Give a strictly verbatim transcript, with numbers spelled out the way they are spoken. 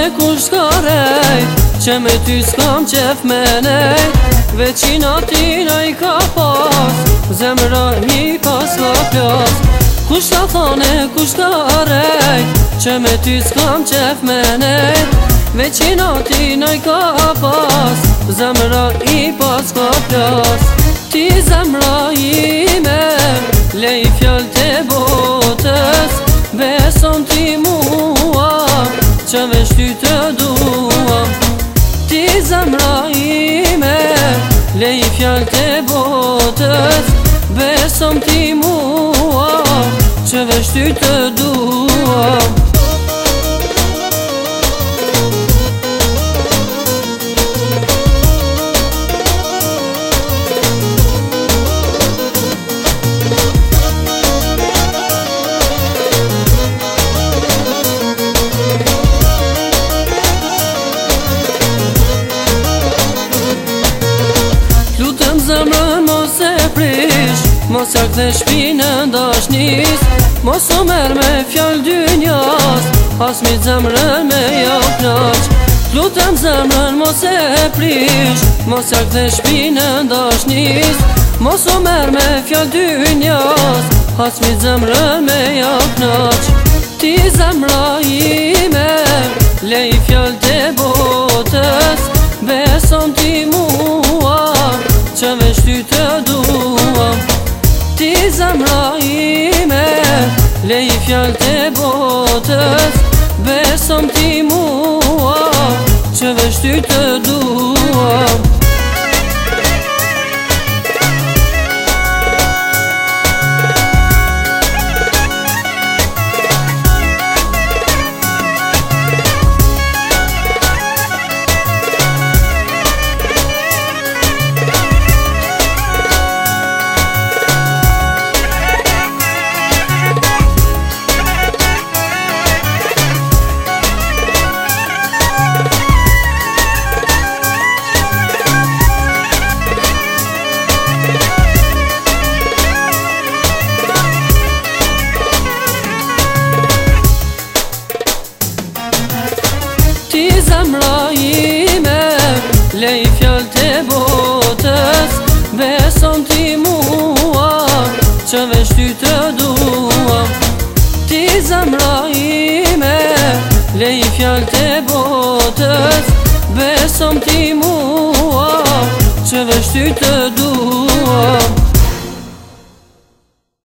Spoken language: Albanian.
kush ka rejt, që me ty s'kam qef me nejt. Veqina tina i ka pas, zemra mi pas ka plas. Kush ka thane kush ka rejt, që me ty s'kam qef me nejt. Veqina tina i ka pas, zemra i pas ka plas. Ti zemra ime, lej fjall të botës, beson ti mua, që veç ty të dua. Ti zemra ime, lej fjall të botës, beson ti mua, që veç ty të dua. Zemrën mos e prish, mos e kthe shpinën dashnis. Mos u merr me fjall dynjas, as mi zemrën me ja knaq. Lutem zemrën mos e prish, mos e kthe shpinën dashnis. Mos u merr me fjall dynjas, as mi zemrën me ja knaq. Ti zemra ime, lej fjall të botës, beson ti mua, që veç ty të dua. Ti zemra ime, lej fjall të botës, beson ti mua, që veç ty të dua. Ti zemra ime, lej fjall të botës, beson ti mua, që veç ty të dua. Ti zemra ime, lej fjall të botës, beson ti mua, që veç ty të dua.